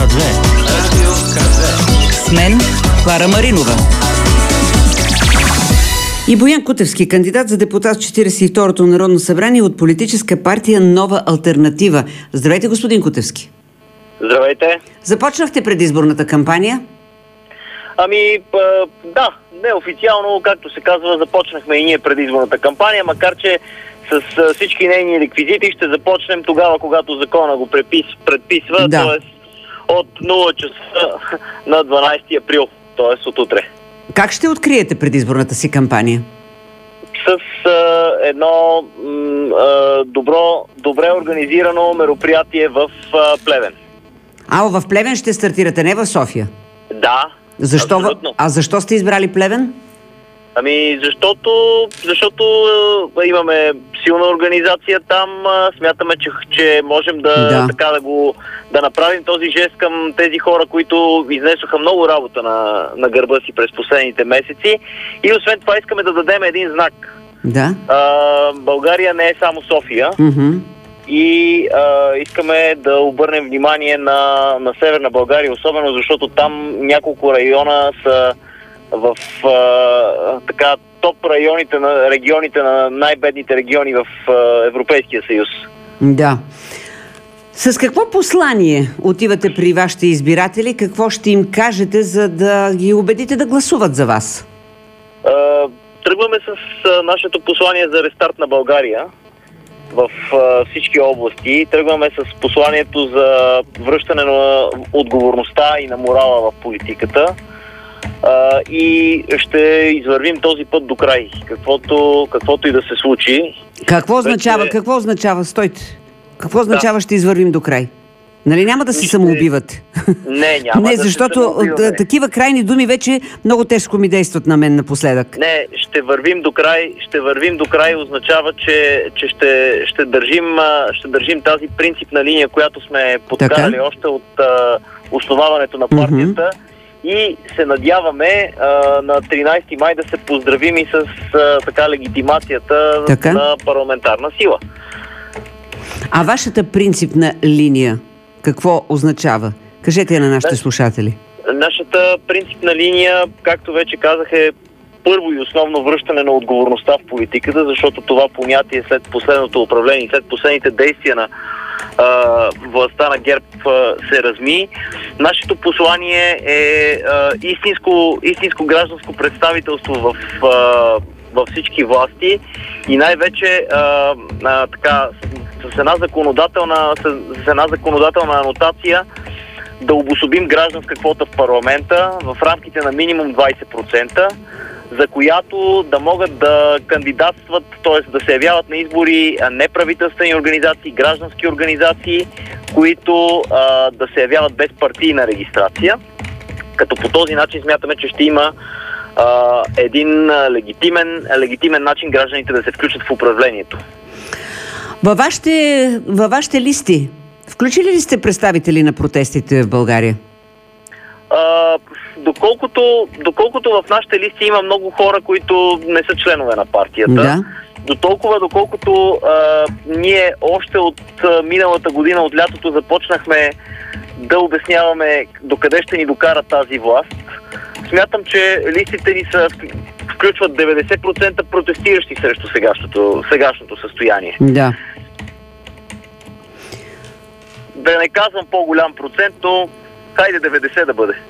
К2. Радио К2. С мен Клара Маринова. И Боян Кутевски, кандидат за депутат в 42-то Народно събрание от политическа партия Нова алтернатива. Здравейте, господин Кутевски. Здравейте. Започнахте предизборната кампания? Да, неофициално, както се казва, започнахме и ние предизборната кампания, макар че с всички нейни реквизити ще започнем тогава, когато закона го предписва, да. т.е. от 0 часа на 12 април, т.е. от утре. Как ще откриете предизборната си кампания? С едно добре организирано мероприятие в Плевен. В Плевен ще стартирате, не в София? Да, защо? Абсолютно. А защо сте избрали Плевен? Защото имаме силна организация там, смятаме, че можем да направим този жест към тези хора, които изнесоха много работа на гърба си през последните месеци, и освен това искаме да дадем един знак. Да. България не е само София. И искаме да обърнем внимание на Северна България, особено защото там няколко района са в топ регионите на най-бедните региони в Европейския съюз. Да. С какво послание отивате при вашите избиратели? Какво ще им кажете, за да ги убедите да гласуват за вас? Тръгваме с нашето послание за рестарт на България в всички области. Тръгваме с посланието за връщане на отговорността и на морала в политиката. И ще извървим този път до край, каквото и да се случи. Какво означава? Стойте. Какво означава ще извървим до край? Нали няма да се самоубивате? Не, няма не, защото такива крайни думи вече много тежко ми действат на мен напоследък. Не, ще вървим до край означава, че ще държим тази принципна линия, която сме подкарали още от основаването на партията. И се надяваме на 13 май да се поздравим и с легитимацията на парламентарна сила. А вашата принципна линия какво означава? Кажете я на нашите слушатели. Нашата принципна линия, както вече казах, е първо и основно връщане на отговорността в политиката, защото това понятие след последното управление, след последните действия на властта на ГЕРБ се разми. Нашето послание е истинско гражданско представителство във всички власти и най-вече с една законодателна анотация да обособим гражданска квота в парламента в рамките на минимум 20%, за която да могат да кандидатстват, т.е. да се явяват на избори неправителствени организации, граждански организации, които да се явяват без партийна регистрация. Като по този начин смятаме, че ще има един легитимен начин гражданите да се включат в управлението. Във вашите листи включили ли сте представители на протестите в България? Доколкото в нашите листи има много хора, които не са членове на партията, доколкото ние още от миналата година, от лятото, започнахме да обясняваме докъде ще ни докара тази власт, смятам, че листите ни включват 90% протестиращи срещу сегашното състояние. Да. Да не казвам по-голям процент, но хайде 90 да бъде.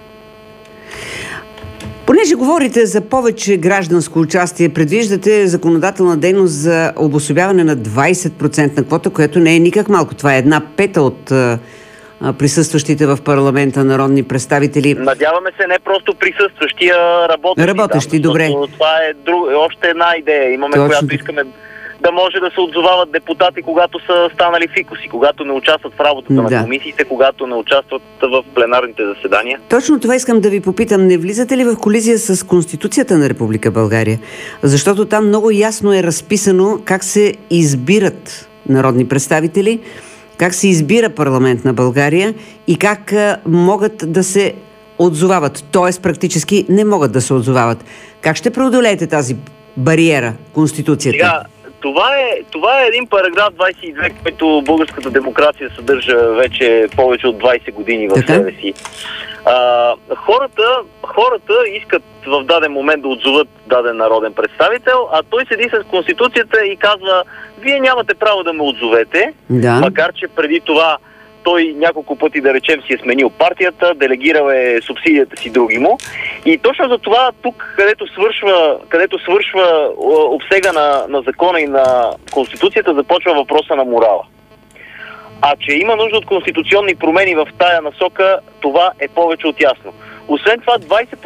Понеже говорите за повече гражданско участие, предвиждате законодателна дейност за обособяване на 20% на квота, което не е никак малко. Това е 1/5 от присъстващите в парламента народни представители. Надяваме се не просто присъстващи, а работещи. Добре. Това е още една идея. Имаме, която искаме да може да се отзовават депутати, когато са станали фикуси, когато не участват в работата на комисиите, когато не участват в пленарните заседания. Точно това искам да ви попитам. Не влизате ли в колизия с Конституцията на Република България? Защото там много ясно е разписано как се избират народни представители, как се избира парламент на България и как могат да се отзовават. Тоест практически не могат да се отзовават. Как ще преодолеете тази бариера, Конституцията? Това е един параграф 22, който българската демокрация съдържа вече повече от 20 години в себе си. Хората искат в даден момент да отзоват даден народен представител, а той седи с Конституцията и казва: вие нямате право да ме отзовете, макар че преди това той няколко пъти, да речем, си е сменил партията, делегирал е субсидията си другиму. И точно за това тук, където свършва обсега на закона и на Конституцията, започва въпроса на морала. А че има нужда от конституционни промени в тая насока, това е повече от ясно. Освен това,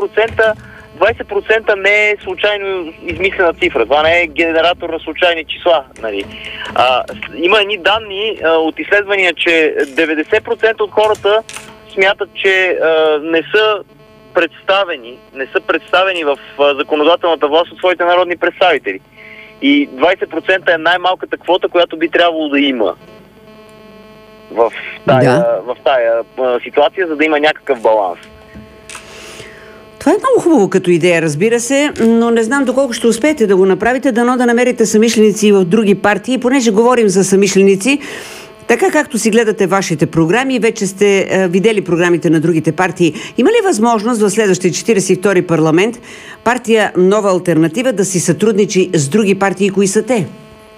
20% не е случайно измислена цифра. Това не е генератор на случайни числа. Нали. Има едни данни от изследвания, че 90% от хората смятат, че не са представени в законодателната власт от своите народни представители. И 20% е най-малката квота, която би трябвало да има в тая ситуация, за да има някакъв баланс. Това е много хубаво като идея, разбира се, но не знам доколко ще успеете да го направите, дано да намерите съмишленици в други партии. Понеже говорим за съмишленици, така както си гледате вашите програми, вече сте видели програмите на другите партии. Има ли възможност в следващия 42-и парламент партия Нова алтернатива да си сътрудничи с други партии? Кои са те?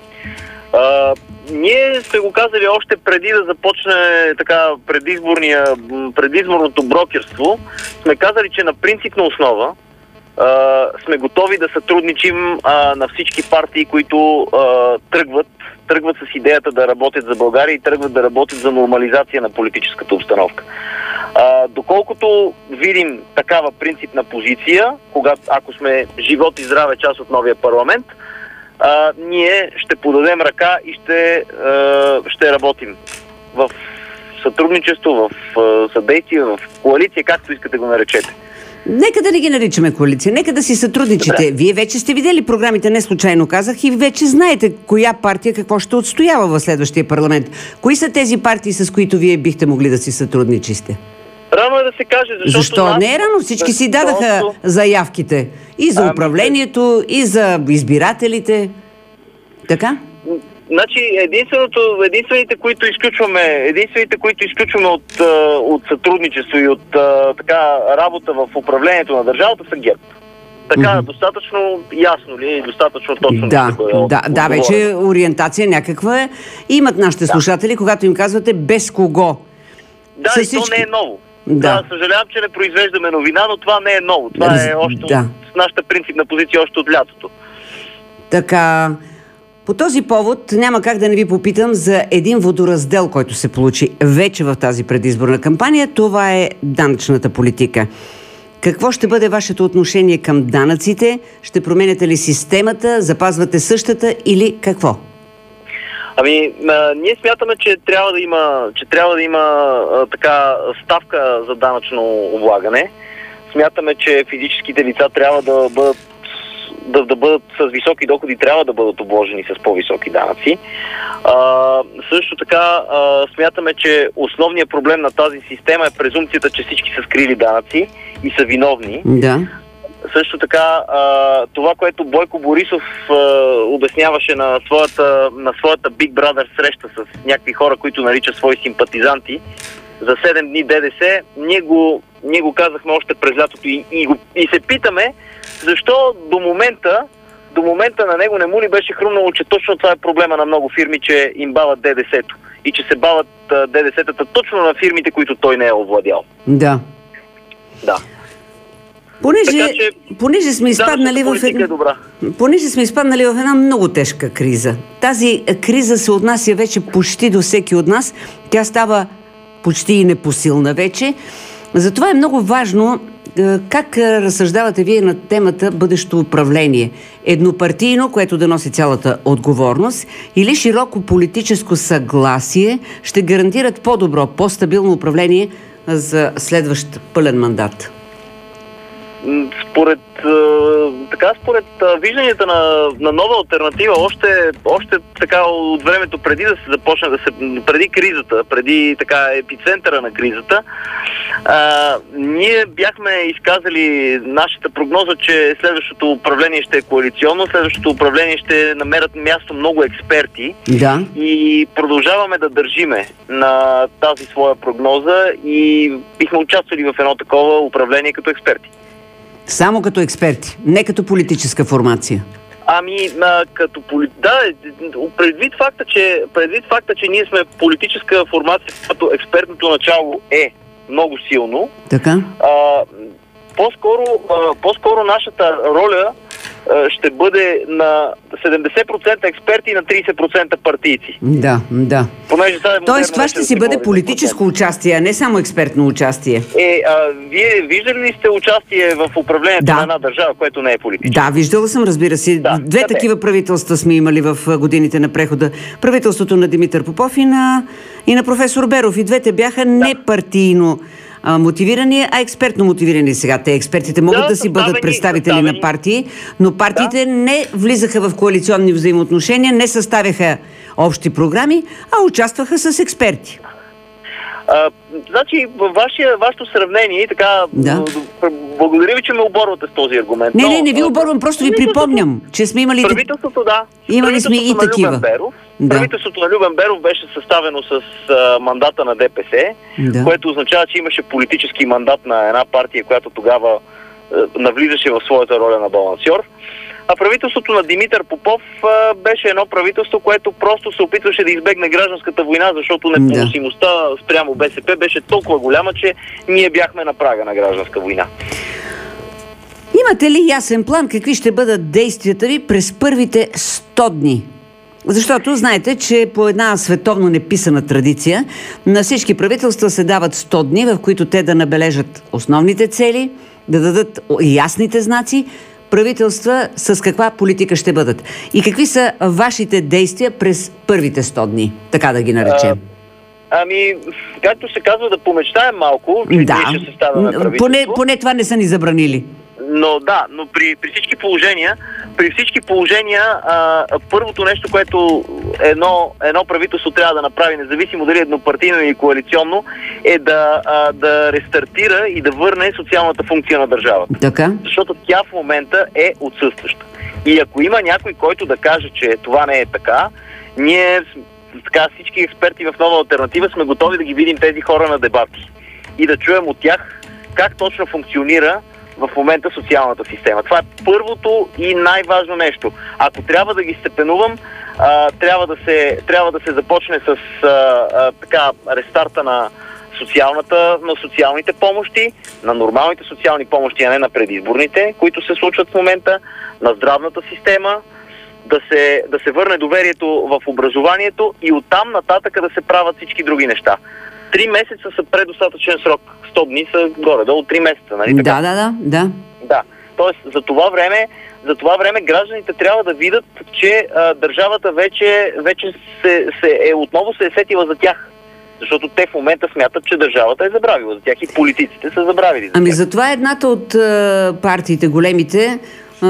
Ние сме го казали още преди да започне така предизборното брокерство. Сме казали, че на принципна основа сме готови да сътрудничим на всички партии, които тръгват с идеята да работят за България и тръгват да работят за нормализация на политическата обстановка. Доколкото видим такава принципна позиция, ако сме живот и здраве част от новия парламент, ние ще подадем ръка и ще работим в сътрудничество, в съдействие, в коалиция, както искате го наречете. Нека да не ги наричаме коалиция, нека да си сътрудничите. Добре. Вие вече сте видели програмите, не случайно казах, и вече знаете коя партия какво ще отстоява в следващия парламент. Кои са тези партии, с които вие бихте могли да си сътрудничите? Рано е да се каже, Защо не е рано? Всички си дадаха заявките. И за управлението, и за избирателите. Така? Значи, единствените, които изключваме от сътрудничество и от работа в управлението на държавата, са ГЕРБ. Така, достатъчно ясно ли? Достатъчно точно? Да, вече ориентация някаква е. Имат нашите слушатели, когато им казвате без кого. Да, и то не е ново. Да, съжалявам, че не произвеждаме новина, но това не е ново. Това е още с нашата принципна позиция още от лятото. Така, по този повод няма как да не ви попитам за един водораздел, който се получи вече в тази предизборна кампания. Това е данъчната политика. Какво ще бъде вашето отношение към данъците? Ще променяте ли системата? Запазвате същата или какво? Ние смятаме, че трябва да има така ставка за данъчно облагане. Смятаме, че физическите лица трябва да бъдат с високи доходи, трябва да бъдат обложени с по-високи данъци. Също така смятаме, че основният проблем на тази система е презумпцията, че всички са скрили данъци и са виновни. Да. Също така, това, което Бойко Борисов обясняваше на своята Big Brother среща с някакви хора, които наричат свои симпатизанти, за 7 дни ДДС, ние го казахме още през лятото и се питаме, защо до момента на него не му ли беше хрумнало, че точно това е проблема на много фирми, че им бават ДДС-то и че се бават ДДС-тата точно на фирмите, които той не е овладял. Да. Да. Понеже сме изпаднали в една много тежка криза. Тази криза се отнася вече почти до всеки от нас. Тя става почти и непосилна вече. Затова е много важно как разсъждавате вие на темата бъдещо управление. Еднопартийно, което да носи цялата отговорност, или широко политическо съгласие ще гарантират по-добро, по-стабилно управление за следващ пълен мандат? според вижданията на нова алтернатива, още така от времето преди да се започне, преди кризата, преди така епицентъра на кризата, ние бяхме изказали нашата прогноза, че следващото управление ще е коалиционно, следващото управление ще намерят място много експерти. Да. И продължаваме да държиме на тази своя прогноза и бихме участвали в едно такова управление като експерти. Само като експерти, не като политическа формация. Предвид факта, че ние сме политическа формация, като експертното начало е много силно. Така? По-скоро нашата роля ще бъде на 70% експерти и на 30% партийци. Да. Тоест това ще си бъде политическо участие, а не само експертно участие. Вие виждали ли сте участие в управлението на една държава, което не е политическо? Да, виждала съм, разбира се. Две такива правителства сме имали в годините на прехода. Правителството на Димитър Попов и на професор Беров. И двете бяха не партийно мотивирани, а експертно мотивирани. Сега те експертите могат да си бъдат представители на партии, но партиите не влизаха в коалиционни взаимоотношения, не съставяха общи програми, а участваха с експерти. Значи, вашето сравнение, така, благодаря ви, че ме оборвате с този аргумент. Не ви оборвам, просто ви припомням, че сме имали... Правителството, имали сме и такива. Правителството на Любен Беров беше съставено с мандата на ДПС, което означава, че имаше политически мандат на една партия, която тогава навлизаше в своята роля на балансьор. А правителството на Димитър Попов беше едно правителство, което просто се опитваше да избегне гражданската война, защото непоносимостта спрямо БСП беше толкова голяма, че ние бяхме на прага на гражданска война. Имате ли ясен план какви ще бъдат действията ви през първите 100 дни? Защото знаете, че по една световно неписана традиция на всички правителства се дават 100 дни, в които те да набележат основните цели, да дадат ясните знаци, правителства с каква политика ще бъдат. И какви са вашите действия през първите 100 дни, така да ги наречем? Както се казва, да помечтаем малко, че ние ще съставяме правителство. Поне това не са ни забранили. Но при всички положения, първото нещо, което едно правителство трябва да направи, независимо дали еднопартийно или коалиционно, е да рестартира и да върне социалната функция на държавата. Така? Защото тя в момента е отсъстваща. И ако има някой, който да каже, че това не е така, ние, всички експерти в нова алтернатива, сме готови да ги видим тези хора на дебати и да чуем от тях как точно функционира в момента социалната система. Това е първото и най-важно нещо. Ако трябва да ги степенувам, трябва да се започне с рестарта на социалните помощи, на нормалните социални помощи, а не на предизборните, които се случват в момента, на здравната система, да се върне доверието в образованието и оттам нататък да се правят всички други неща. 3 месеца са предостатъчен срок. 100 дни са горе-долу 3 месеца, нали така? Да. Тоест, за това време гражданите трябва да видят, че държавата вече отново се е сетила за тях. Защото те в момента смятат, че държавата е забравила за тях и политиците са забравили за тях. Затова едната от партиите, големите,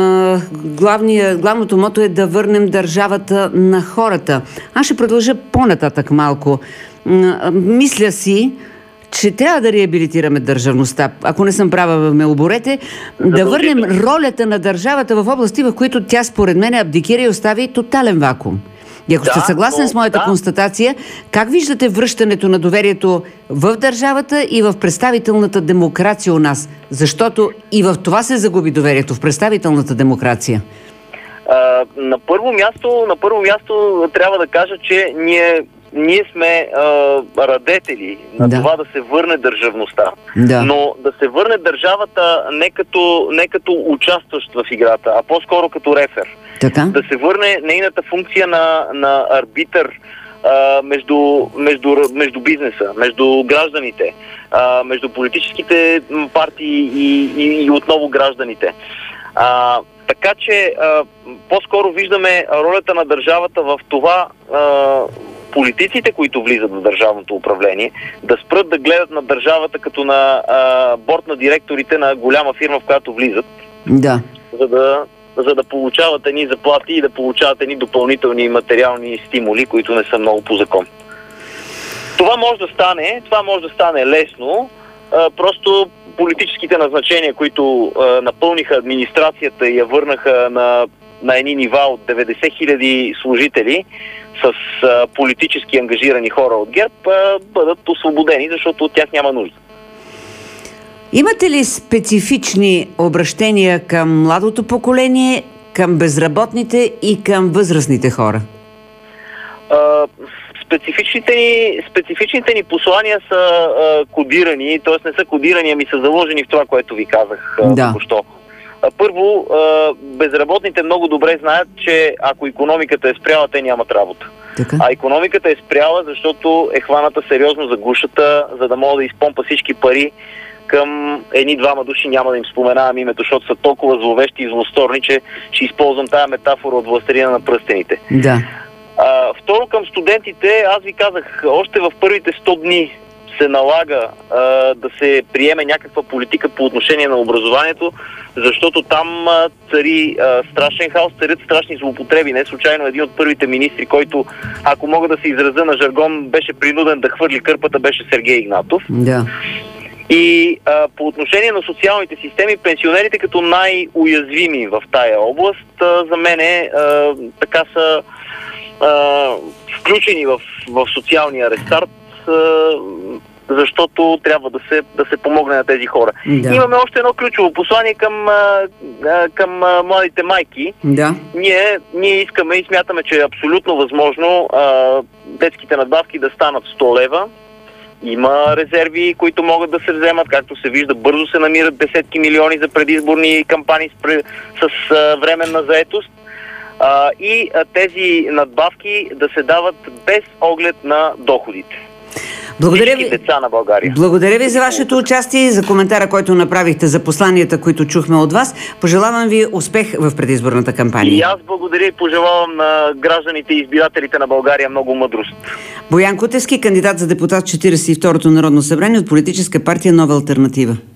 главното мото е да върнем държавата на хората. Аз ще продължа по-нататък малко. Мисля си, че трябва да реабилитираме държавността. Ако не съм права, ме оборете. Да върнем ролята на държавата в области, в които тя според мен абдикира и остави тотален вакуум. И ако сте съгласен с моята констатация, как виждате връщането на доверието в държавата и в представителната демокрация у нас? Защото и в това се загуби доверието, в представителната демокрация. На първо място трябва да кажа, че ние сме радетели на това да се върне държавността. Но да се върне държавата не като участващ в играта, а по-скоро като рефер. Така? Да се върне нейната функция на арбитър между бизнеса, между гражданите, между политическите партии и отново гражданите. Така че по-скоро виждаме ролята на държавата в това политиците, които влизат в държавното управление, да спрат да гледат на държавата като на борд на директорите на голяма фирма, в която влизат. Да. За да получават едни заплати и да получават едни допълнителни материални стимули, които не са много по закон. Това може да стане лесно, просто политическите назначения, които напълниха администрацията и я върнаха на едни нива от 90 хиляди служители с политически ангажирани хора от ГЕРБ, бъдат освободени, защото от тях няма нужда. Имате ли специфични обращения към младото поколение, към безработните и към възрастните хора? Специфичните ни послания са кодирани, т.е. не са кодирани, ами са заложени в това, което ви казах току-що. Първо, безработните много добре знаят, че ако икономиката е спряла, те нямат работа. Така? А икономиката е спряла, защото е хваната сериозно за гушата, за да мога да изпомпа всички пари към едни-двама души, няма да им споменавам името, защото са толкова зловещи и злосторни, че ще използвам тая метафора от Властелина на пръстените. Да. Второ, към студентите, аз ви казах, още в първите 100 дни се налага да се приеме някаква политика по отношение на образованието, защото там цари страшен хаос, царят страшни злоупотреби. Не случайно един от първите министри, който, ако мога да се изразя на жаргон, беше принуден да хвърли кърпата, беше Сергей Игнатов. Да. И по отношение на социалните системи, пенсионерите като най-уязвими в тая област, за мене така са включени в социалния рестарт, защото трябва да се помогне на тези хора. Да. Имаме още едно ключово послание към младите майки. Да. Ние искаме и смятаме, че е абсолютно възможно детските надбавки да станат 100 лева. Има резерви, които могат да се вземат, както се вижда, бързо се намират десетки милиони за предизборни кампании с временна заетост. И тези надбавки да се дават без оглед на доходите. Благодаря ви, деца на България. Благодаря ви за вашето участие и за коментара, който направихте, за посланията, които чухме от вас. Пожелавам ви успех в предизборната кампания. И аз благодаря и пожелавам на гражданите и избирателите на България много мъдрост. Боян Кутевски, кандидат за депутат в 42-то Народно събрание от политическа партия Нова алтернатива.